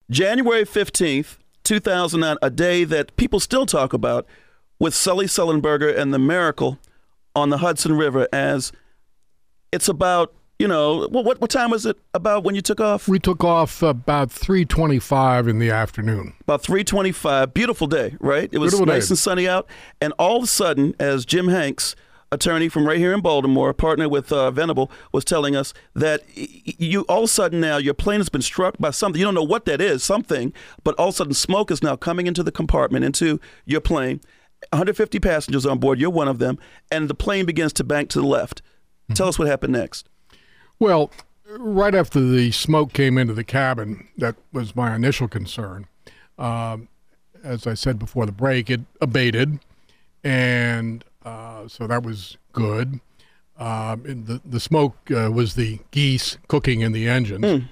January 15th, 2009, a day that people still talk about with Sully Sullenberger and the Miracle on the Hudson River, as it's about, what time was it about when you took off? We took off about 3:25 in the afternoon. About 3:25. Beautiful day, right? It was Beautiful nice day. and sunny out. And all of a sudden, as Jim Hanks, attorney from right here in Baltimore, partner with Venable, was telling us that you all of a sudden now your plane has been struck by something. You don't know what that is, something, but all of a sudden smoke is now coming into the compartment, into your plane. 150 passengers on board. You're one of them. And the plane begins to bank to the left. Mm-hmm. Tell us what happened next. Well, right after the smoke came into the cabin, that was my initial concern. As I said before the break, it abated, and so that was good. And the smoke was the geese cooking in the engines.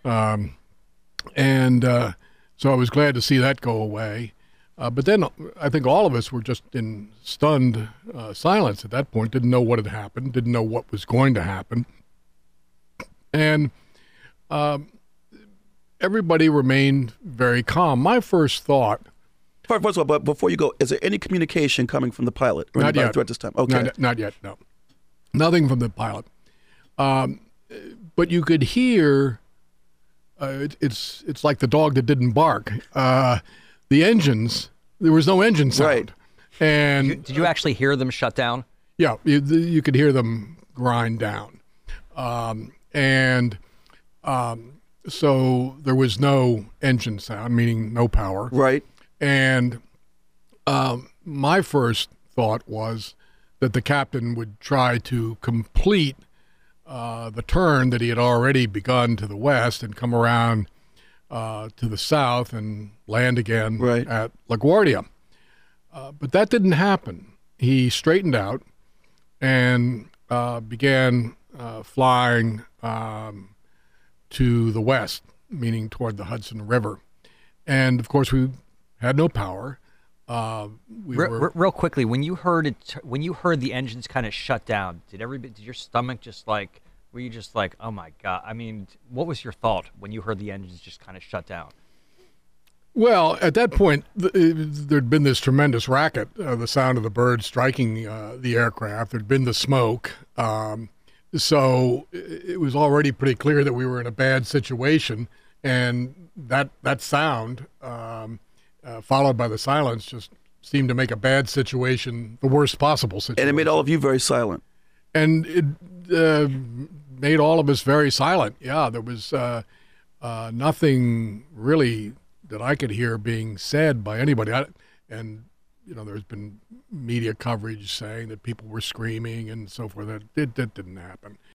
And so I was glad to see that go away. But then I think all of us were just in stunned silence at that point, didn't know what had happened, didn't know what was going to happen. And everybody remained very calm. My first thought... First of all, but before you go, is there any communication coming from the pilot? Not yet. Throughout this time? Okay. Not yet, no. Nothing from the pilot. But you could hear, it's like the dog that didn't bark. The engines, there was no engine sound. Right. And Did you actually hear them shut down? Yeah, you could hear them grind down. So there was no engine sound, meaning no power. Right. And my first thought was that the captain would try to complete the turn that he had already begun to the west and come around to the south and land again at LaGuardia. But that didn't happen. He straightened out and began flying to the west, meaning toward the Hudson River. And, of course, we had no power. Real quickly, when you heard the engines kind of shut down, did your stomach were you just like, oh my God? I mean, what was your thought when you heard the engines just kind of shut down? Well, at that point, there'd been this tremendous racket, the sound of the birds striking the aircraft. There'd been the smoke. So it was already pretty clear that we were in a bad situation. And that sound, followed by the silence, just seemed to make a bad situation the worst possible situation. And it made all of you very silent. And it made all of us very silent. Yeah, there was nothing really that I could hear being said by anybody. There's been media coverage saying that people were screaming and so forth. That didn't happen.